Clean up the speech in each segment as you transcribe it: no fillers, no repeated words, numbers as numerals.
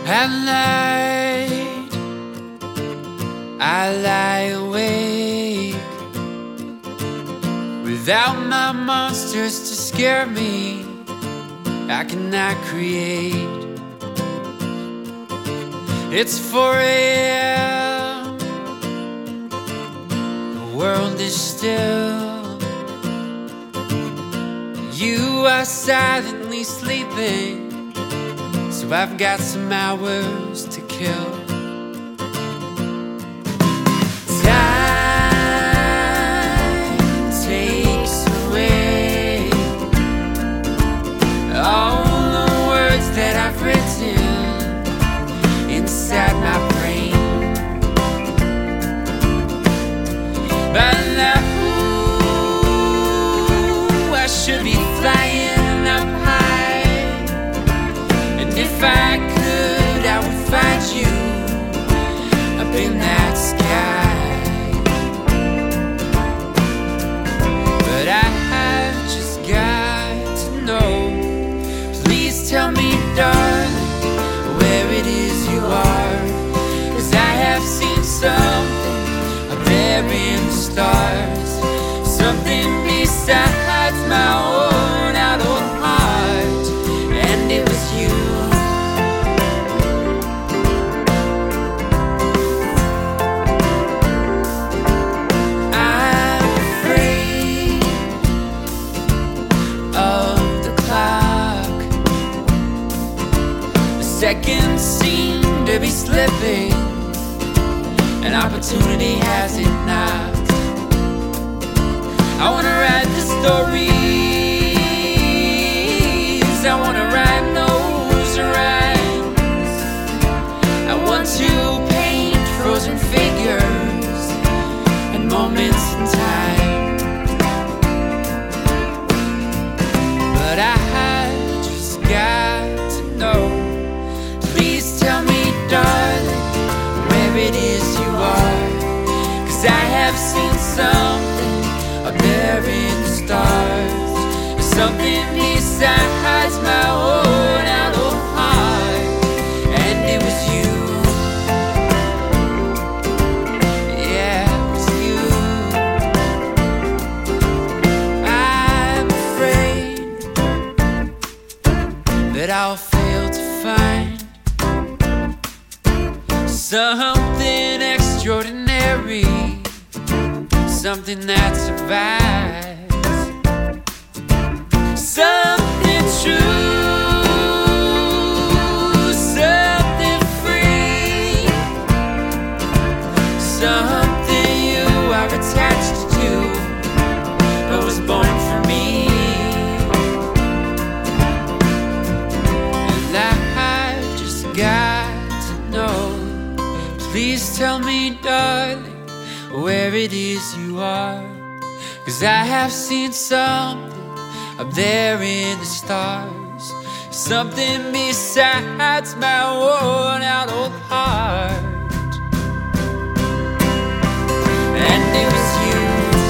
At night I lie awake without my monsters to scare me. I cannot create. It's 4 a.m. The world is still. You are silently sleeping, so I've got some hours to kill. Time takes away all the words that I've written inside my brain. By now I should be flying up high, and if I could, I would find you up in that sky. But I've just got to know. Please tell me, darling, where it is you are, 'cause I have seen something up there in the stars, something besides my own out old heart, and it was you. I'm afraid of the clock. The seconds seem to be slipping, an opportunity has it knocked. I wanna write the stories, I wanna write those rhymes, I want to paint frozen figures and moments in time. But I just got to know. Please tell me, darling, where it is you are, 'cause I have seen something up there in the stars, something besides my own out old heart, and it was you. Yeah, it was you. I'm afraid that I'll fail to find something extraordinary, something that survives, something true, something free, something you are attached to, but was born for me. And I've just got to know. Please tell me, darling, where it is you are, 'cause I have seen something up there in the stars, something besides my worn out old heart, and it was you.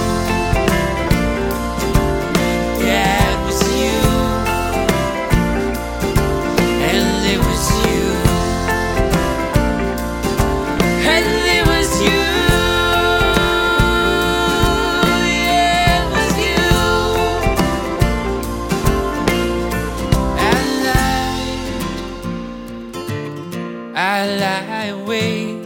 Yeah, it was you, and it was you, and it was you. I lie awake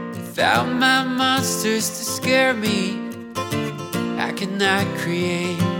without my monsters to scare me. I cannot create.